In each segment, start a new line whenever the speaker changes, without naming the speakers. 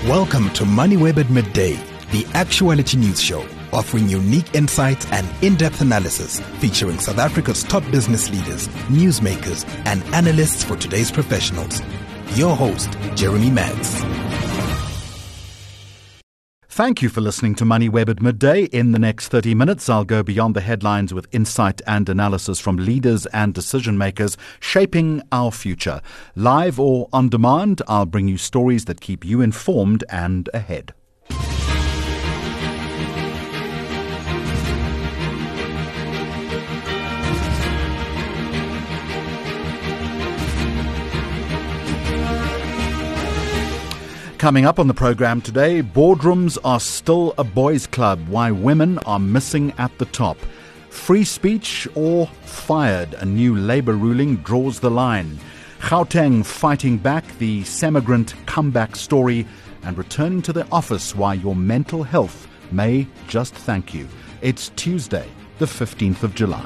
Welcome to MoneyWeb at Midday, the actuality news show, offering unique insights and in-depth analysis featuring South Africa's top business leaders, newsmakers, and analysts for today's professionals. Your host, Jeremy Maggs.
Thank you for listening to MoneyWeb at Midday. In the next 30 minutes, I'll go beyond the headlines with insight and analysis from leaders and decision makers shaping our future. Live or on demand, I'll bring you stories that keep you informed and ahead. Coming up on the program today, boardrooms are still a boys' club. Why women are missing at the top. Free speech or fired? A new Labour ruling draws the line. Gauteng fighting back, the Semigrant comeback story, and returning to the office, why your mental health may just thank you. It's Tuesday, the 15th of July.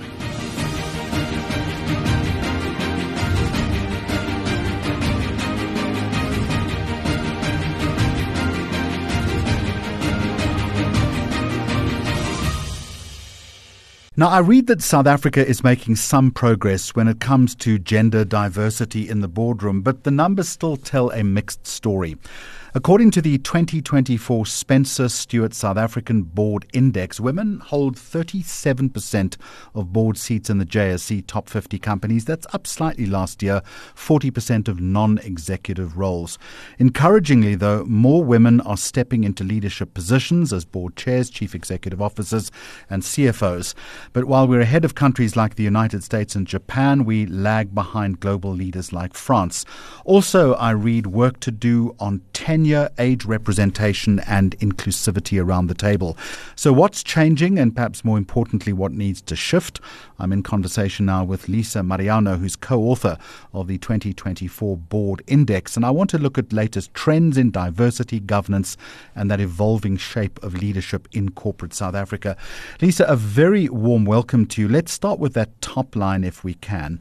Now, I read that South Africa is making some progress when it comes to gender diversity in the boardroom, but the numbers still tell a mixed story. According to the 2024 Spencer Stuart South African Board Index, women hold 37% of board seats in the JSE top 50 companies. That's up slightly last year, 40% of non-executive roles. Encouragingly, though, more women are stepping into leadership positions as board chairs, chief executive officers, and CFOs. But while we're ahead of countries like the United States and Japan, we lag behind global leaders like France. Also, I read work to do on tenure, age representation and inclusivity around the table. So what's changing, and perhaps more importantly, what needs to shift? I'm in conversation now with Lisa Mariano, who's co-author of the 2024 Board Index. And I want to look at latest trends in diversity, governance, and that evolving shape of leadership in corporate South Africa. Lisa, a very warm welcome to you. Let's start with that top line if we can.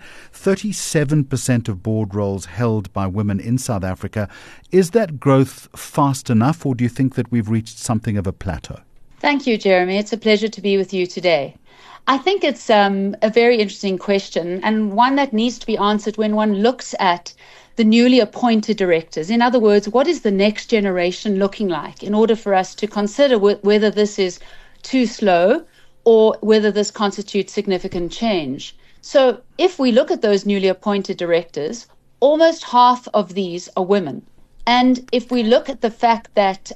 37% of board roles held by women in South Africa. Is that growth fast enough, or do you think that we've reached something of a plateau?
Thank you, Jeremy. It's a pleasure to be with you today. I think it's a very interesting question, and one that needs to be answered when one looks at the newly appointed directors. In other words, what is the next generation looking like, in order for us to consider whether this is too slow or whether this constitutes significant change. So if we look at those newly appointed directors, almost half of these are women. And if we look at the fact that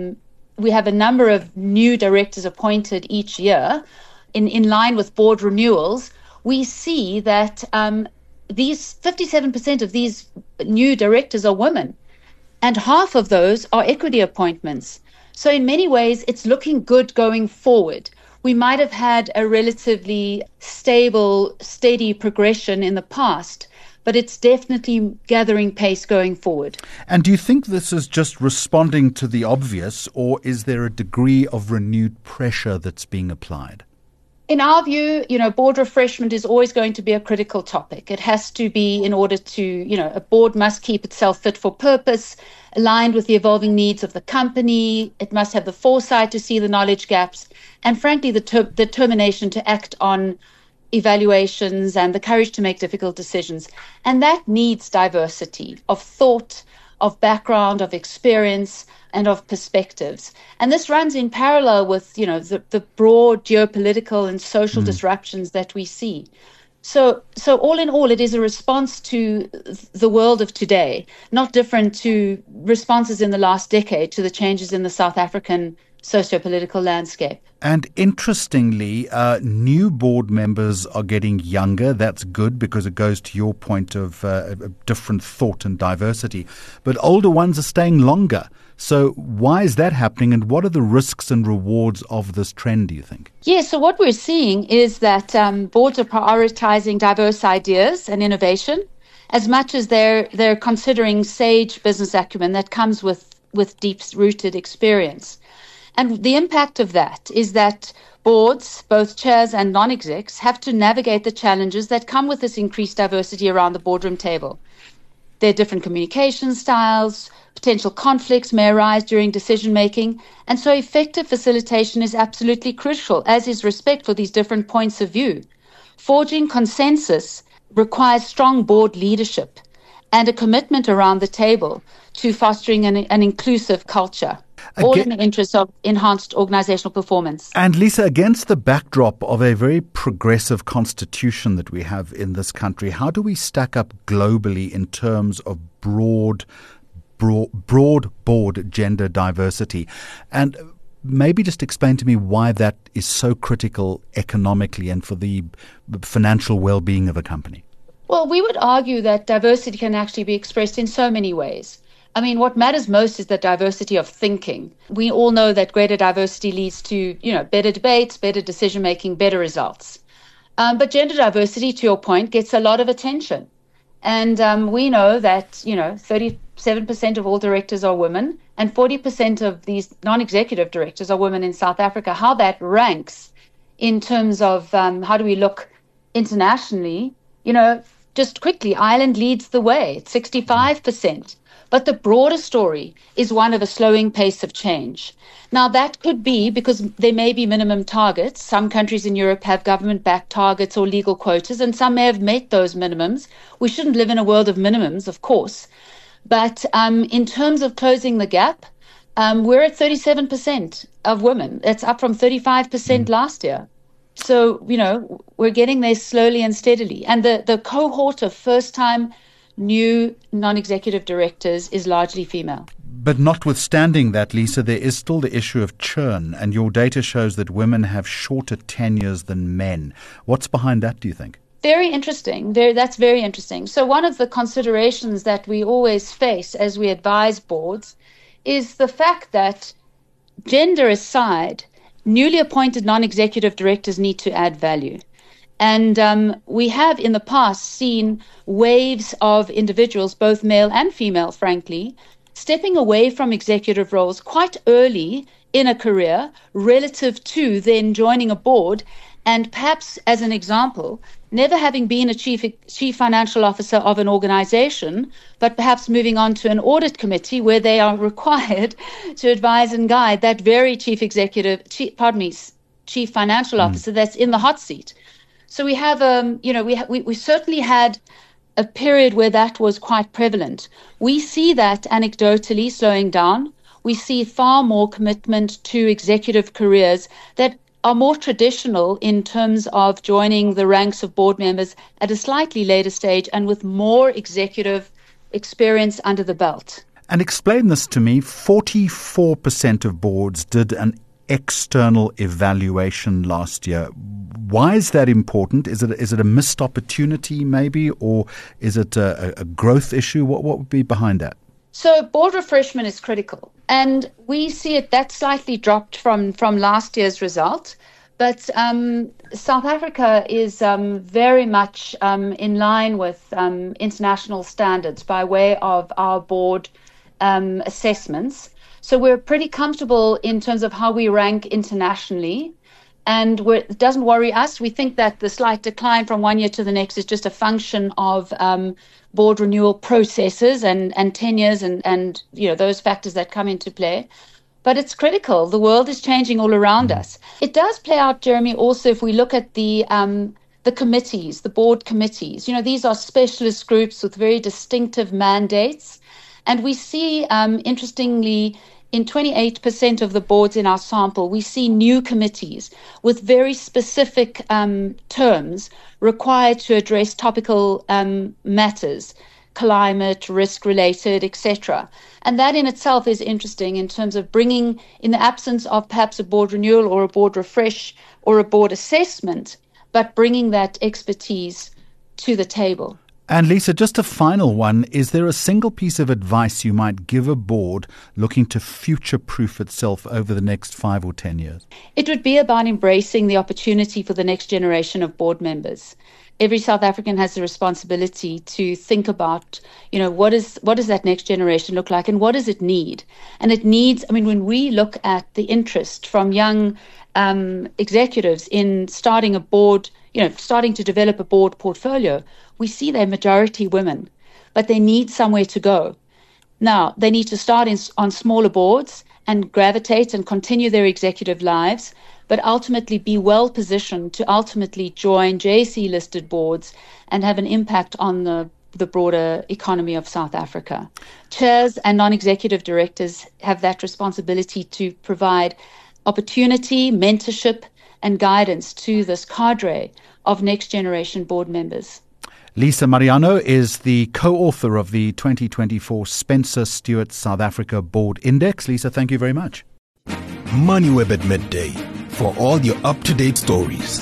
we have a number of new directors appointed each year in line with board renewals, we see that these 57% of these new directors are women, and half of those are equity appointments. So in many ways, it's looking good going forward. We might have had a relatively stable, steady progression in the past, but it's definitely gathering pace going forward.
And do you think this is just responding to the obvious, or is there a degree of renewed pressure that's being applied?
In our view, board refreshment is always going to be a critical topic. It has to be, in order to, a board must keep itself fit for purpose, aligned with the evolving needs of the company. It must have the foresight to see the knowledge gaps, and frankly, the determination to act on evaluations and the courage to make difficult decisions. And that needs diversity of thought, of background, of experience, and of perspectives. And this runs in parallel with, the broad geopolitical and social disruptions that we see. So all in all, it is a response to the world of today, not different to responses in the last decade to the changes in the South African socio-political landscape.
And interestingly, new board members are getting younger. That's good because it goes to your point of different thought and diversity. But older ones are staying longer. So why is that happening, and what are the risks and rewards of this trend, do you think?
Yeah, so what we're seeing is that boards are prioritizing diverse ideas and innovation as much as they're considering sage business acumen that comes with deep-rooted experience. And the impact of that is that boards, both chairs and non-execs, have to navigate the challenges that come with this increased diversity around the boardroom table. There are different communication styles, potential conflicts may arise during decision making, and so effective facilitation is absolutely crucial, as is respect for these different points of view. Forging consensus requires strong board leadership and a commitment around the table to fostering an inclusive culture, all in the interest of enhanced organizational performance.
And Lisa, against the backdrop of a very progressive constitution that we have in this country, how do we stack up globally in terms of broad board gender diversity? And maybe just explain to me why that is so critical economically and for the financial well-being of a company.
Well, we would argue that diversity can actually be expressed in so many ways. I mean, what matters most is the diversity of thinking. We all know that greater diversity leads to, better debates, better decision-making, better results. But gender diversity, to your point, gets a lot of attention. And we know that, 37% of all directors are women and 40% of these non-executive directors are women in South Africa. How that ranks in terms of how do we look internationally, just quickly, Ireland leads the way. It's 65%. But the broader story is one of a slowing pace of change. Now, that could be because there may be minimum targets. Some countries in Europe have government-backed targets or legal quotas, and some may have met those minimums. We shouldn't live in a world of minimums, of course. But in terms of closing the gap, we're at 37% of women. It's up from 35% last year. So, we're getting there slowly and steadily. And the cohort of first-time new non-executive directors is largely female.
But notwithstanding that, Lisa, there is still the issue of churn, and your data shows that women have shorter tenures than men. What's behind that, do you think?
Very interesting. That's very interesting. So one of the considerations that we always face as we advise boards is the fact that, gender aside, newly appointed non-executive directors need to add value. And we have in the past seen waves of individuals, both male and female, frankly, stepping away from executive roles quite early in a career relative to then joining a board and perhaps, as an example, never having been a chief financial officer of an organization, but perhaps moving on to an audit committee where they are required to advise and guide that very chief financial officer that's in the hot seat. So we have, we certainly had a period where that was quite prevalent. We see that anecdotally slowing down. We see far more commitment to executive careers that are more traditional in terms of joining the ranks of board members at a slightly later stage and with more executive experience under the belt.
And explain this to me. 44% of boards did an external evaluation last year. Why is that important? Is it a missed opportunity maybe, or is it a growth issue? What would be behind that?
So board refreshment is critical, and we see that slightly dropped from last year's result. But South Africa is very much in line with international standards by way of our board assessments. So we're pretty comfortable in terms of how we rank internationally, and it doesn't worry us. We think that the slight decline from one year to the next is just a function of board renewal processes and tenures and those factors that come into play. But it's critical. The world is changing all around us. It does play out, Jeremy, also if we look at the committees, the board committees. These are specialist groups with very distinctive mandates. And we see, interestingly, in 28% of the boards in our sample, we see new committees with very specific terms required to address topical matters, climate, risk-related, etc. And that in itself is interesting in terms of bringing, in the absence of perhaps a board renewal or a board refresh or a board assessment, but bringing that expertise to the table.
And Lisa, just a final one. Is there a single piece of advice you might give a board looking to future-proof itself over the next 5 or 10 years?
It would be about embracing the opportunity for the next generation of board members. Every South African has the responsibility to think about, what does that next generation look like and what does it need? And it needs, when we look at the interest from young executives in starting a board, starting to develop a board portfolio, we see they're majority women. but they need somewhere to go. Now, they need to start on smaller boards and gravitate and continue their executive lives, but ultimately be well positioned to ultimately join JSE-listed boards and have an impact on the broader economy of South Africa. Chairs and non-executive directors have that responsibility to provide opportunity, mentorship, and guidance to this cadre of next-generation board members.
Lisa Mariano is the co-author of the 2024 Spencer Stuart South Africa Board Index. Lisa, thank you very much.
MoneyWeb at midday for all your up-to-date stories.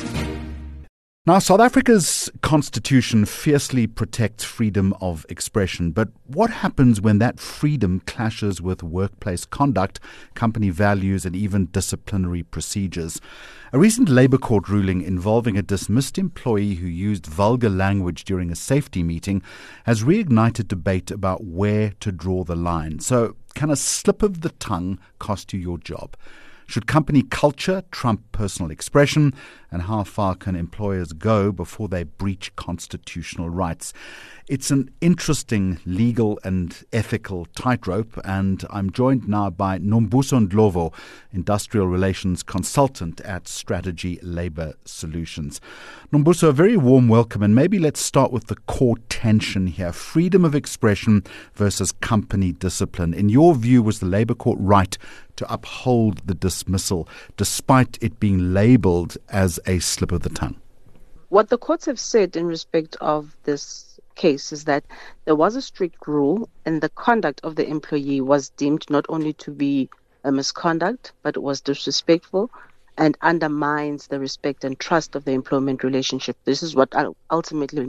Now, South Africa's constitution fiercely protects freedom of expression, but what happens when that freedom clashes with workplace conduct, company values, and even disciplinary procedures? A recent Labour Court ruling involving a dismissed employee who used vulgar language during a safety meeting has reignited debate about where to draw the line. So, can a slip of the tongue cost you your job? Should company culture trump personal expression? And how far can employers go before they breach constitutional rights? It's an interesting legal and ethical tightrope, and I'm joined now by Nombuso Ndlovu, Industrial Relations Consultant at Strategy Labour Solutions. Nombuso, a very warm welcome, and maybe let's start with the core tension here, freedom of expression versus company discipline. In your view, was the Labour Court right to uphold the dismissal, despite it being labelled as a slip of the tongue?
What the courts have said in respect of this case is that there was a strict rule, and the conduct of the employee was deemed not only to be a misconduct, but it was disrespectful and undermines the respect and trust of the employment relationship. This is what ultimately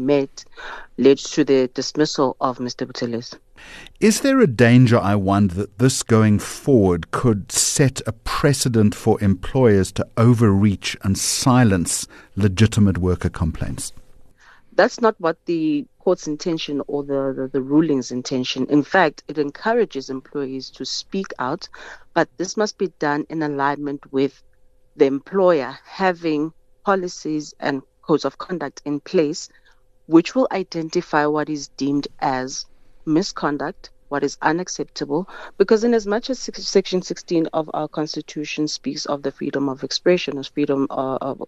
led to the dismissal of Mr. Buthelezi.
Is there a danger, I wonder, that this going forward could set a precedent for employers to overreach and silence legitimate worker complaints?
That's not what the court's intention or the ruling's intention. In fact, it encourages employees to speak out, but this must be done in alignment with the employer having policies and codes of conduct in place, which will identify what is deemed as misconduct, what is unacceptable, because in as much as Section 16 of our Constitution speaks of the freedom of expression, as freedom of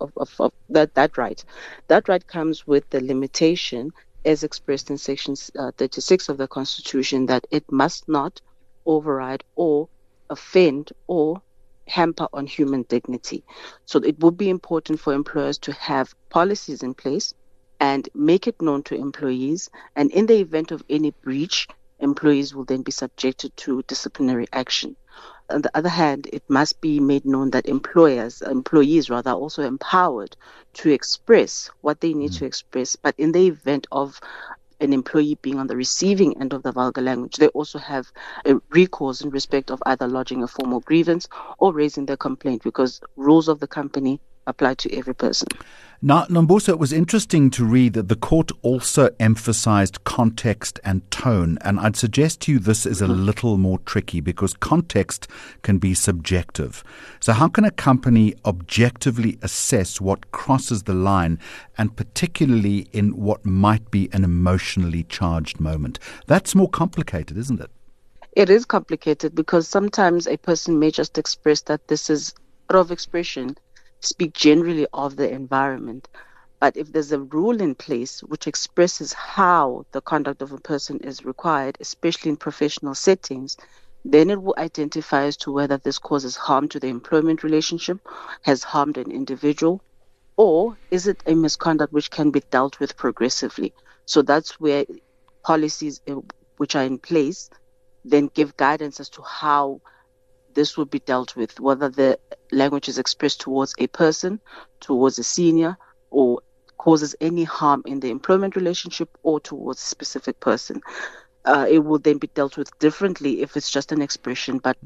that right. That right comes with the limitation, as expressed in Section 36 of the Constitution, that it must not override or offend or hamper on human dignity. So it would be important for employers to have policies in place and make it known to employees. And in the event of any breach, employees will then be subjected to disciplinary action. On the other hand, it must be made known that employees are also empowered to express what they need to express. But in the event of an employee being on the receiving end of the vulgar language, they also have a recourse in respect of either lodging a formal grievance or raising their complaint, because rules of the company apply to every person.
Now, Nombuso, it was interesting to read that the court also emphasized context and tone, and I'd suggest to you this is a little more tricky because context can be subjective. So how can a company objectively assess what crosses the line, and particularly in what might be an emotionally charged moment? That's more complicated, isn't it?
It is complicated because sometimes a person may just express that this is out of expression, speak generally of the environment. But if there's a rule in place which expresses how the conduct of a person is required, especially in professional settings, then it will identify as to whether this causes harm to the employment relationship, has harmed an individual, or is it a misconduct which can be dealt with progressively. So that's where policies which are in place then give guidance as to how this would be dealt with, whether the language is expressed towards a person, towards a senior, or causes any harm in the employment relationship or towards a specific person. It will then be dealt with differently if it's just an expression, but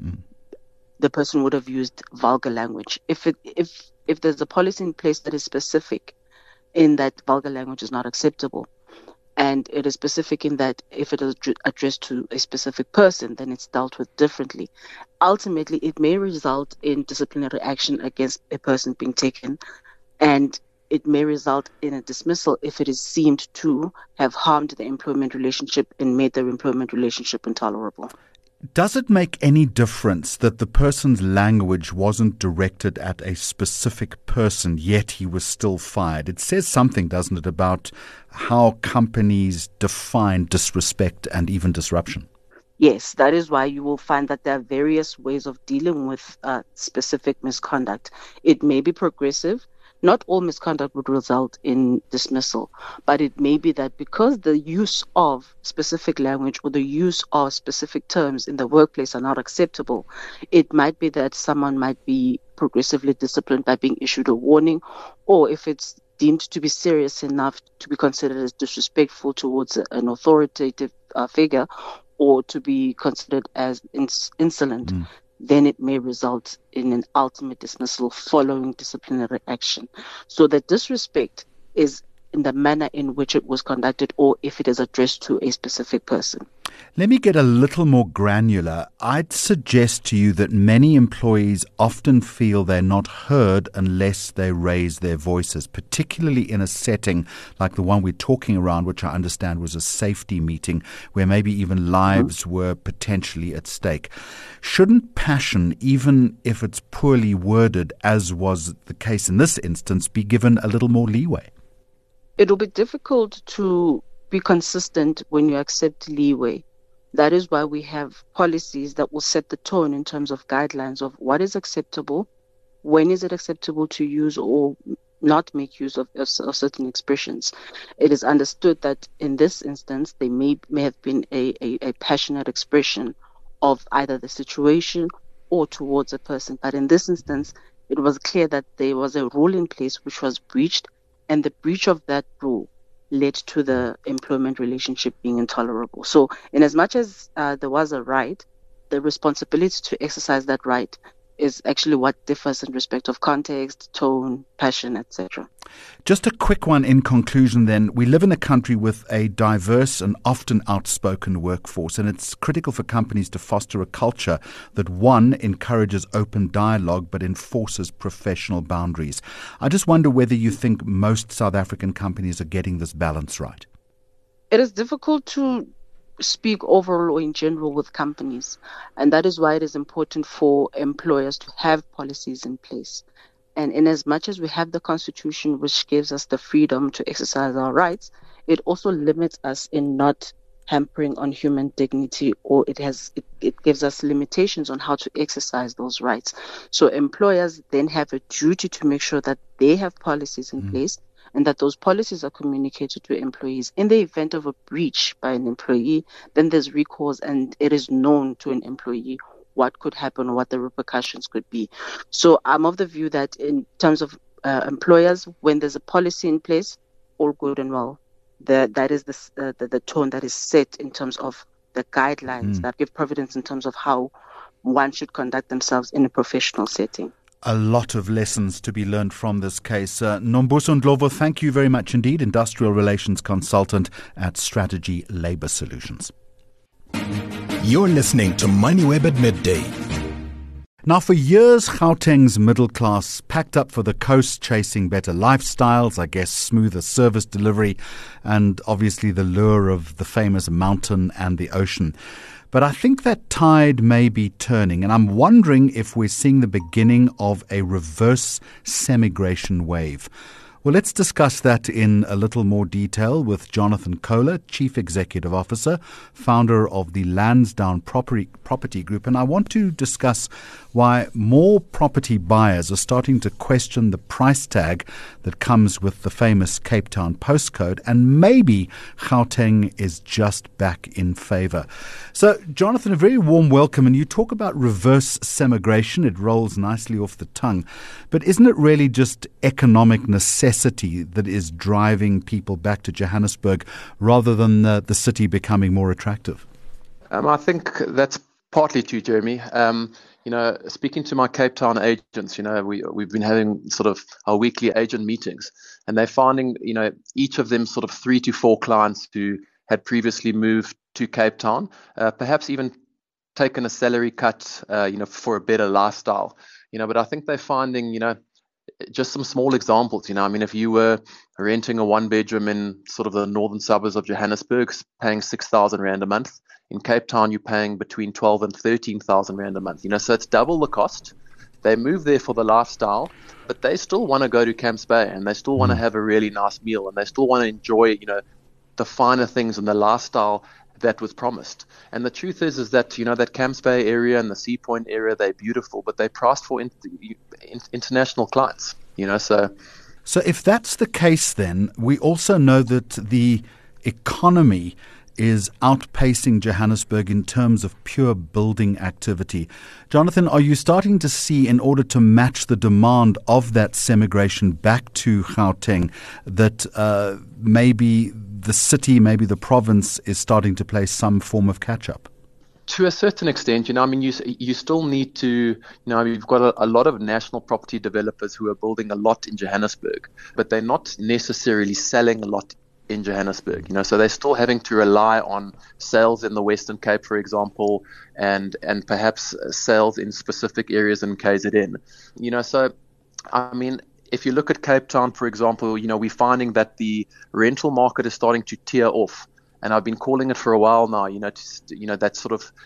the person would have used vulgar language. If there's a policy in place that is specific in that vulgar language is not acceptable, and it is specific in that if it is addressed to a specific person, then it's dealt with differently. Ultimately, it may result in disciplinary action against a person being taken, and it may result in a dismissal if it is deemed to have harmed the employment relationship and made the employment relationship intolerable.
Does it make any difference that the person's language wasn't directed at a specific person, yet he was still fired? It says something, doesn't it, about how companies define disrespect and even disruption?
Yes, that is why you will find that there are various ways of dealing with specific misconduct. It may be progressive. Not all misconduct would result in dismissal, but it may be that because the use of specific language or the use of specific terms in the workplace are not acceptable, it might be that someone might be progressively disciplined by being issued a warning, or if it's deemed to be serious enough to be considered as disrespectful towards an authoritative figure, or to be considered as insolent, then it may result in an ultimate dismissal following disciplinary action. So the disrespect is in the manner in which it was conducted or if it is addressed to a specific person.
Let me get a little more granular. I'd suggest to you that many employees often feel they're not heard unless they raise their voices, particularly in a setting like the one we're talking around, which I understand was a safety meeting where maybe even lives were potentially at stake. Shouldn't passion, even if it's poorly worded, as was the case in this instance, be given a little more leeway?
It will be difficult to be consistent when you accept leeway. That is why we have policies that will set the tone in terms of guidelines of what is acceptable, when is it acceptable to use or not make use of certain expressions. It is understood that in this instance, there may have been a passionate expression of either the situation or towards a person. But in this instance, it was clear that there was a rule in place which was breached, and the breach of that rule led to the employment relationship being intolerable. So in as much as there was a right, the responsibility to exercise that right is actually what differs in respect of context, tone, passion, etc.
Just a quick one in conclusion then. We live in a country with a diverse and often outspoken workforce, and it's critical for companies to foster a culture that, one, encourages open dialogue but enforces professional boundaries. I just wonder whether you think most South African companies are getting this balance right.
It is difficult to speak overall or in general with companies, and that is why it is important for employers to have policies in place. And in as much as we have the Constitution, which gives us the freedom to exercise our rights, it also limits us in not hampering on human dignity, or it gives us limitations on how to exercise those rights. So employers then have a duty to make sure that they have policies in place and that those policies are communicated to employees. In the event of a breach by an employee, then there's recourse and it is known to an employee what could happen or what the repercussions could be. So I'm of the view that in terms of employers, when there's a policy in place, all good and well. That is the tone that is set in terms of the guidelines that give providence in terms of how one should conduct themselves in a professional setting.
A lot of lessons to be learned from this case. Nombuso Ndlovu, thank you very much indeed, Industrial Relations Consultant at Strategy Labour Solutions.
You're listening to MoneyWeb at Midday.
Now, for years, Gauteng's middle class packed up for the coast, chasing better lifestyles, I guess smoother service delivery, and obviously the lure of the famous mountain and the ocean. But I think that tide may be turning, and I'm wondering if we're seeing the beginning of a reverse semigration wave. Well, let's discuss that in a little more detail with Jonathan Kohler, Chief Executive Officer, founder of the Lansdowne Property Group. And I want to discuss why more property buyers are starting to question the price tag that comes with the famous Cape Town postcode, and maybe Gauteng is just back in favour. So, Jonathan, a very warm welcome. And you talk about reverse semigration. It rolls nicely off the tongue. But isn't it really just economic necessity that is driving people back to Johannesburg rather than the city becoming more attractive?
I think that's partly true, Jeremy. Speaking to my Cape Town agents, we've been having sort of our weekly agent meetings, and they're finding, each of them sort of 3 to 4 clients who had previously moved to Cape Town, perhaps even taken a salary cut, for a better lifestyle. But I think they're finding, just some small examples, I mean, if you were renting a one bedroom in sort of the northern suburbs of Johannesburg, paying 6,000 Rand a month, in Cape Town, you're paying between 12 and 13,000 Rand a month, so it's double the cost. They move there for the lifestyle, but they still want to go to Camps Bay, and they still want to have a really nice meal, and they still want to enjoy, the finer things and the lifestyle that was promised. And the truth is that, that Camps Bay area and the Sea Point area, they're beautiful, but they're priced for international clients,
So if that's the case, then we also know that the economy is outpacing Johannesburg in terms of pure building activity. Jonathan, are you starting to see, in order to match the demand of that semigration back to Gauteng, that maybe the city, maybe the province is starting to play some form of catch-up?
To a certain extent, you still need to, you've got a lot of national property developers who are building a lot in Johannesburg, but they're not necessarily selling a lot in Johannesburg, so they're still having to rely on sales in the Western Cape, for example, and perhaps sales in specific areas in KZN. So, I mean, if you look at Cape Town, for example, we're finding that the rental market is starting to tear off. And I've been calling it for a while now, that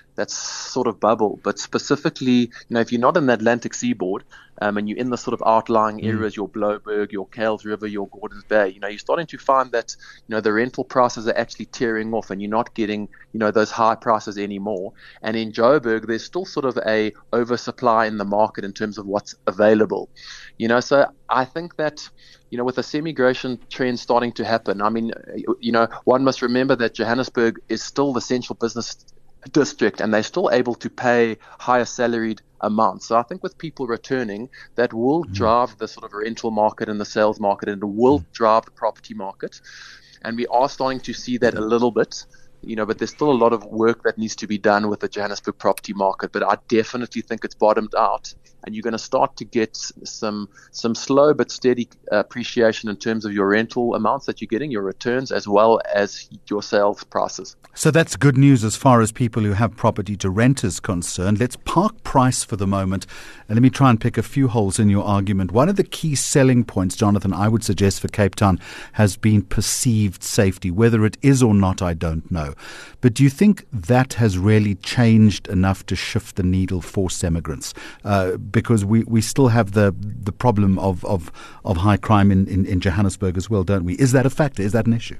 sort of bubble. But specifically, if you're not in the Atlantic seaboard, and you're in the sort of outlying areas, your Blouberg, your Kales River, your Gordons Bay, you're starting to find that, the rental prices are actually tearing off, and you're not getting, those high prices anymore. And in Joburg, there's still sort of a oversupply in the market in terms of what's available. So I think that, with the semigration trend starting to happen, I mean, one must remember that Johannesburg is still the central business district, and they're still able to pay higher salaried amounts. So I think with people returning, that will drive the sort of rental market and the sales market, and it will drive the property market. And we are starting to see that a little bit, but there's still a lot of work that needs to be done with the Johannesburg property market. But I definitely think it's bottomed out, and you're going to start to get some slow but steady appreciation in terms of your rental amounts that you're getting, your returns, as well as your sales prices.
So that's good news as far as people who have property to rent is concerned. Let's park price for the moment, and let me try and pick a few holes in your argument. One of the key selling points, Jonathan, I would suggest for Cape Town has been perceived safety. Whether it is or not, I don't know. But do you think that has really changed enough to shift the needle for semigrants? Because we still have the problem of high crime in Johannesburg as well, don't we? Is that a factor? Is that an issue?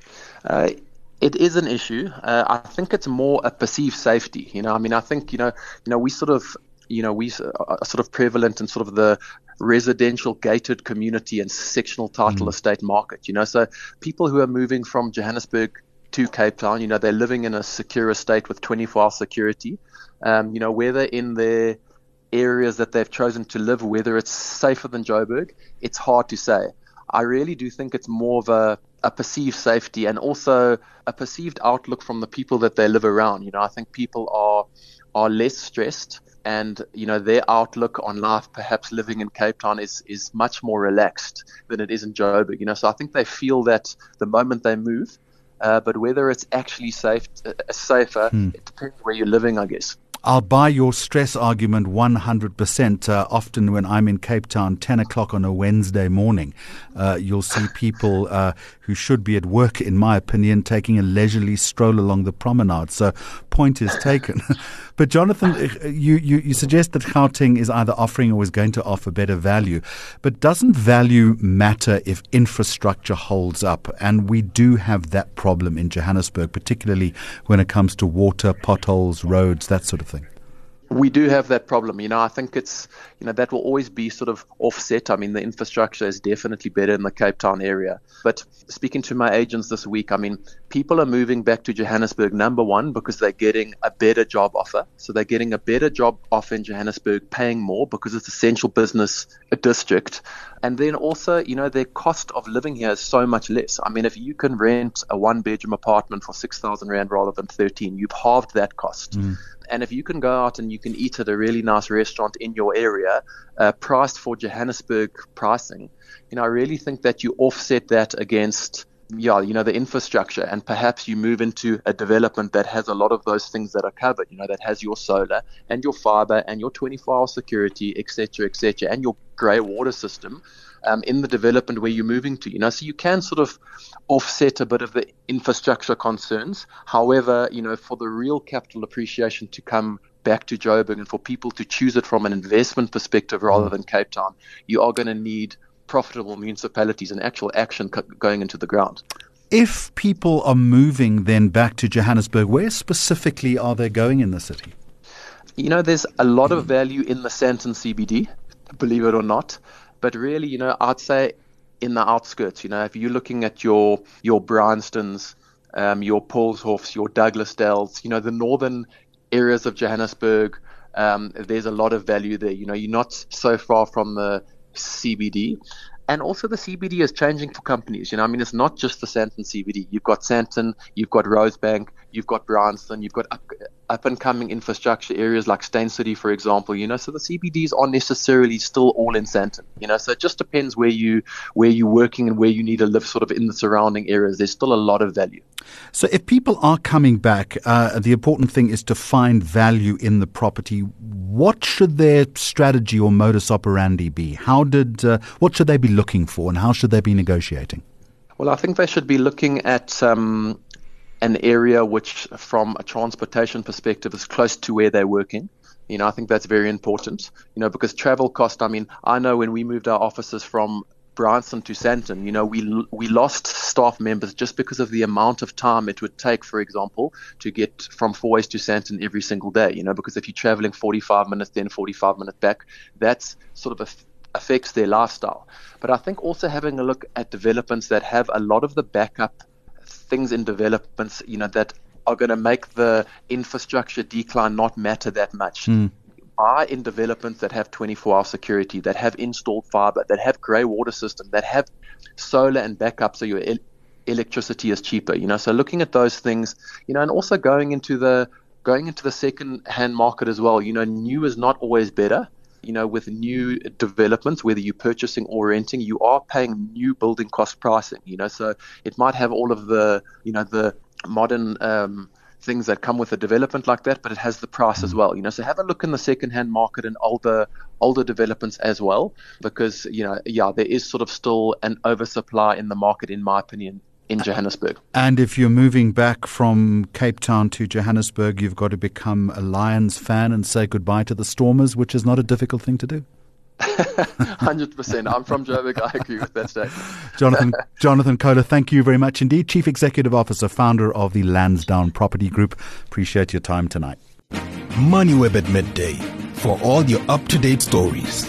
It is an issue. I think it's more a perceived safety. I mean, I think, we sort of, we are sort of prevalent in sort of the residential gated community and sectional title estate market, So people who are moving from Johannesburg to Cape Town, they're living in a secure estate with 24-hour security. Whether in their areas that they've chosen to live, whether it's safer than Joburg, it's hard to say. I really do think it's more of a perceived safety, and also a perceived outlook from the people that they live around. I think people are less stressed, and their outlook on life, perhaps living in Cape Town, is much more relaxed than it is in Joburg. So I think they feel that the moment they move, but whether it's actually safer, it depends where you're living, I guess.
I'll buy your stress argument 100%. Often when I'm in Cape Town, 10 o'clock on a Wednesday morning, you'll see people who should be at work, in my opinion, taking a leisurely stroll along the promenade. So point is taken. But Jonathan, you suggest that Gauteng is either offering or is going to offer better value. But doesn't value matter if infrastructure holds up? And we do have that problem in Johannesburg, particularly when it comes to water, potholes, roads, that sort of thing.
We do have that problem. I think it's, that will always be sort of offset. I mean, the infrastructure is definitely better in the Cape Town area. But speaking to my agents this week, I mean, people are moving back to Johannesburg, number one, because they're getting a better job offer. So they're getting a better job offer in Johannesburg, paying more because it's a central business district. And then also, their cost of living here is so much less. I mean, if you can rent a one-bedroom apartment for 6,000 Rand rather than 13, you've halved that cost. And if you can go out and you can eat at a really nice restaurant in your area, priced for Johannesburg pricing, I really think that you offset that against, the infrastructure, and perhaps you move into a development that has a lot of those things that are covered, that has your solar and your fiber and your 24-hour security, et cetera, and your grey water system in the development where you're moving to, so you can sort of offset a bit of the infrastructure concerns. However, for the real capital appreciation to come back to Joburg and for people to choose it from an investment perspective rather than Cape Town, you are going to need profitable municipalities and actual action going into the ground.
If people are moving then back to Johannesburg, where specifically are they going in the city?
There's a lot of value in the Sandton CBD, believe it or not. But really, I'd say in the outskirts, if you're looking at your Bryanstons, your Paulshofs, your Douglasdales, the northern areas of Johannesburg, there's a lot of value there. You're not so far from the CBD. And also the CBD is changing for companies. It's not just the Sandton CBD. You've got Sandton, you've got Rosebank, you've got Bryanston, you've got up-and-coming infrastructure areas like Steyn City, for example. So the CBDs aren't necessarily still all in Sandton. So it just depends where you're working and where you need to live sort of in the surrounding areas. There's still a lot of value.
So if people are coming back, the important thing is to find value in the property. What should their strategy or modus operandi be? What should they be looking for, and how should they be negotiating?
Well, I think they should be looking at an area which, from a transportation perspective, is close to where they're working. I think that's very important, because travel cost, I know when we moved our offices from Bryanston to Sandton, we lost staff members just because of the amount of time it would take, for example, to get from Fourways to Sandton every single day, because if you're traveling 45 minutes then 45 minutes back, that's sort of affects their lifestyle. But I think also having a look at developments that have a lot of the backup things in developments, that are going to make the infrastructure decline not matter that much. Are in developments that have 24-hour security, that have installed fiber, that have grey water system, that have solar and backup so your electricity is cheaper. So looking at those things, and also going into the second-hand market as well. New is not always better. With new developments, whether you're purchasing or renting, you are paying new building cost pricing. So it might have all of the modern things that come with a development like that, but it has the price as well. So have a look in the second-hand market and older developments as well, because there is sort of still an oversupply in the market, in my opinion, in Johannesburg.
And if you're moving back from Cape Town to Johannesburg, you've got to become a Lions fan and say goodbye to the Stormers, which is not a difficult thing to do.
100%. I'm from Joburg. I agree with that statement.
Jonathan Kohler, thank you very much indeed. Chief Executive Officer, founder of the Lansdowne Property Group. Appreciate your time tonight.
MoneyWeb at midday for all your up-to-date stories.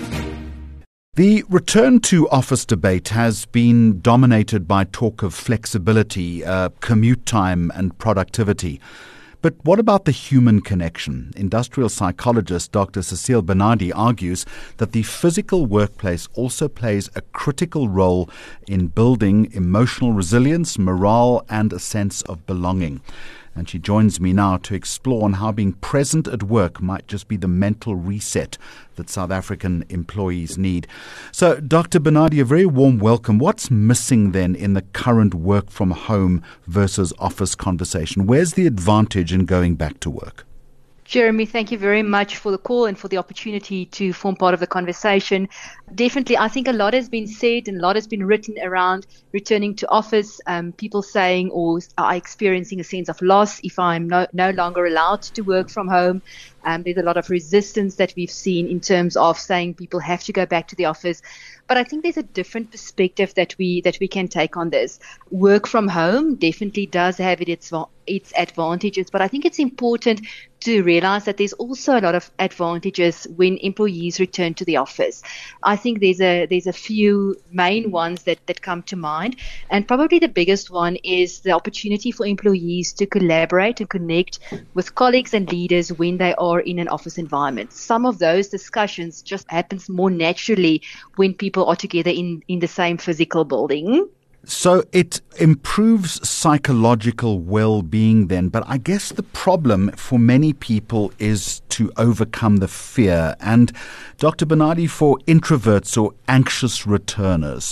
The return to office debate has been dominated by talk of flexibility, commute time and productivity. But what about the human connection? Industrial psychologist Dr. Cecile Bernardi argues that the physical workplace also plays a critical role in building emotional resilience, morale and a sense of belonging. And she joins me now to explore on how being present at work might just be the mental reset that South African employees need. So, Dr. Bernardi, a very warm welcome. What's missing then in the current work from home versus office conversation? Where's the advantage in going back to work?
Jeremy, thank you very much for the call and for the opportunity to form part of the conversation. Definitely, I think a lot has been said and a lot has been written around returning to office, people saying or are experiencing a sense of loss if I'm no longer allowed to work from home. There's a lot of resistance that we've seen in terms of saying people have to go back to the office. But I think there's a different perspective that we can take on this. Work from home definitely does have its advantages, but I think it's important to realize that there's also a lot of advantages when employees return to the office. I think there's a few main ones that come to mind, and probably the biggest one is the opportunity for employees to collaborate and connect with colleagues and leaders when they are in an office environment. Some of those discussions just happens more naturally when people are together in the same physical building.
So it improves psychological well-being then, but I guess the problem for many people is to overcome the fear. And Dr. Bernardi, for introverts or anxious returners,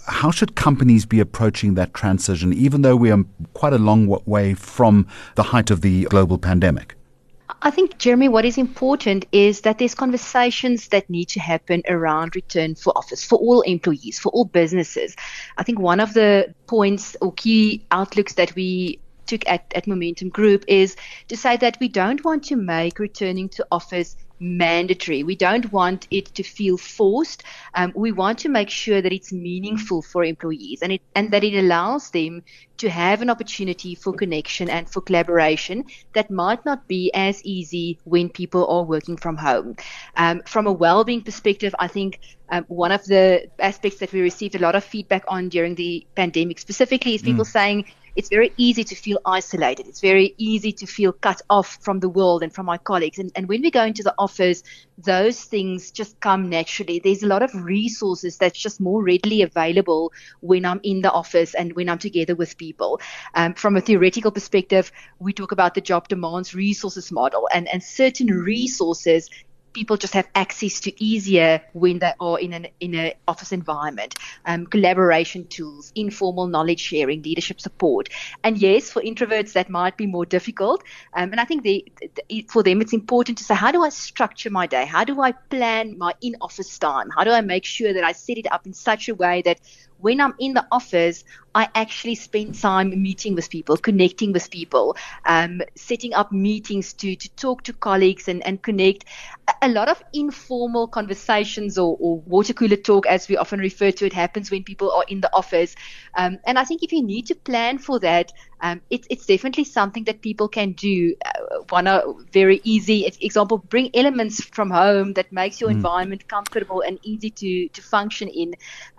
how should companies be approaching that transition, even though we are quite a long way from the height of the global pandemic?
I think, Jeremy, what is important is that there's conversations that need to happen around return for office for all employees, for all businesses. I think one of the points or key outlooks that we took at Momentum Group is to say that we don't want to make returning to office mandatory. We don't want it to feel forced. We want to make sure that it's meaningful for employees and that it allows them to have an opportunity for connection and for collaboration that might not be as easy when people are working from home. From a well-being perspective, I think one of the aspects that we received a lot of feedback on during the pandemic specifically is people saying it's very easy to feel isolated. It's very easy to feel cut off from the world and from my colleagues. And when we go into the office, those things just come naturally. There's a lot of resources that's just more readily available when I'm in the office and when I'm together with people. From a theoretical perspective, we talk about the job demands resources model, and certain resources people just have access to easier when they are in an office environment. Collaboration tools, informal knowledge sharing, leadership support. And yes, for introverts, that might be more difficult. And I think for them, it's important to say, how do I structure my day? How do I plan my in-office time? How do I make sure that I set it up in such a way that when I'm in the office, I actually spend time meeting with people, connecting with people, setting up meetings to talk to colleagues and connect. A lot of informal conversations or water cooler talk, as we often refer to it, happens when people are in the office. And I think if you need to plan for that, it's definitely something that people can do. One very easy example, bring elements from home that makes your environment comfortable and easy to function in,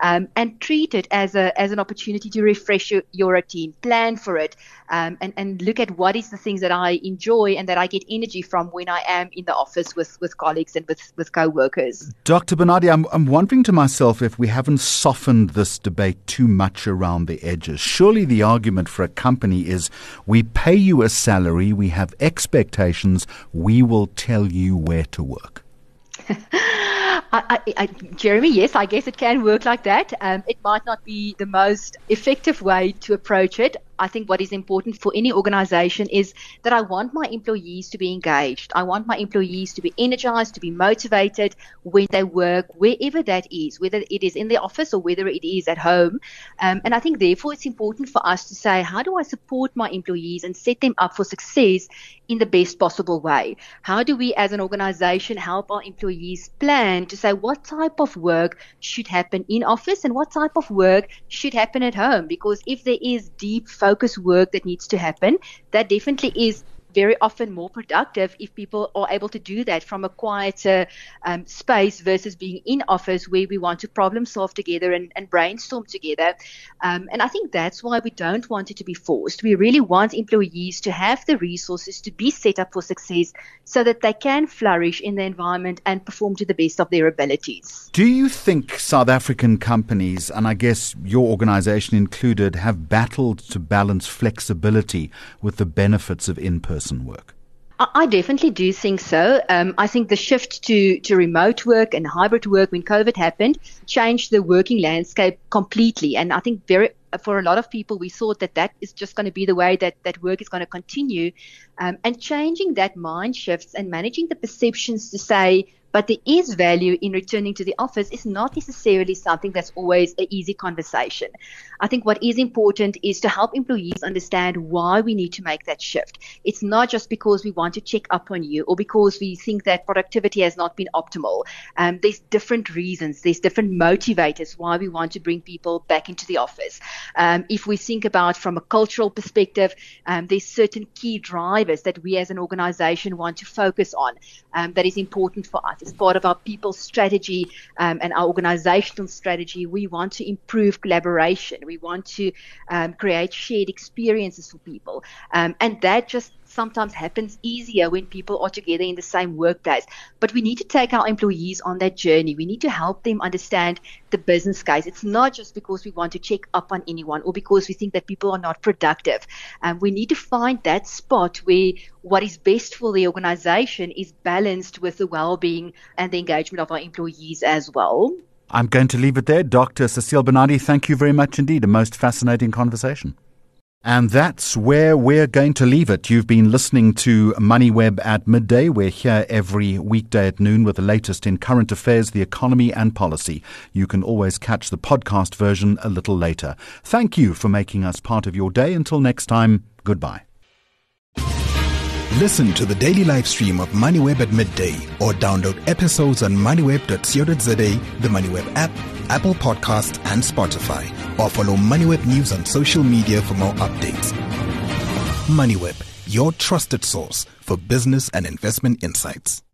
and treat it as an opportunity to refresh your routine, plan for it, and look at what is the things that I enjoy and that I get energy from when I am in the office with colleagues and with co-workers.
Dr. Bernardi, I'm wondering to myself if we haven't softened this debate too much around the edges. Surely the argument for a company is, we pay you a salary, we have expectations, we will tell you where to work.
Jeremy, yes, I guess it can work like that. It might not be the most effective way to approach it. I think what is important for any organization is that I want my employees to be engaged. I want my employees to be energized, to be motivated when they work, wherever that is, whether it is in the office or whether it is at home. And I think, therefore, it's important for us to say, how do I support my employees and set them up for success in the best possible way? How do we as an organization help our employees plan to say what type of work should happen in office and what type of work should happen at home? Because if there is deep focus work that needs to happen, that definitely is very often more productive if people are able to do that from a quieter space versus being in office where we want to problem solve together and brainstorm together. And I think that's why we don't want it to be forced. We really want employees to have the resources to be set up for success so that they can flourish in the environment and perform to the best of their abilities.
Do you think South African companies, and I guess your organization included, have battled to balance flexibility with the benefits of in-person work?
I definitely do think so. I think the shift to remote work and hybrid work when COVID happened changed the working landscape completely. And I think for a lot of people, we thought that is just going to be the way that work is going to continue. And changing that mind shifts and managing the perceptions to say, but there is value in returning to the office is not necessarily something that's always an easy conversation. I think what is important is to help employees understand why we need to make that shift. It's not just because we want to check up on you or because we think that productivity has not been optimal. There's different reasons. There's different motivators why we want to bring people back into the office. If we think about from a cultural perspective, there's certain key drivers that we as an organization want to focus on that is important for us. As part of our people strategy and our organizational strategy, we want to improve collaboration. We want to create shared experiences for people. And that just sometimes happens easier when people are together in the same workplace. But we need to take our employees on that journey. We need to help them understand the business case. It's not just because we want to check up on anyone or because we think that people are not productive. We need to find that spot where what is best for the organization is balanced with the well-being and the engagement of our employees as well.
I'm going to leave it there. Dr. Cecile Bernardi, thank you very much indeed. A most fascinating conversation. And that's where we're going to leave it. You've been listening to MoneyWeb at midday. We're here every weekday at noon with the latest in current affairs, the economy and policy. You can always catch the podcast version a little later. Thank you for making us part of your day. Until next time, goodbye.
Listen to the daily live stream of MoneyWeb at midday or download episodes on moneyweb.co.za, the MoneyWeb app, Apple Podcasts and Spotify. Or follow MoneyWeb News on social media for more updates. MoneyWeb, your trusted source for business and investment insights.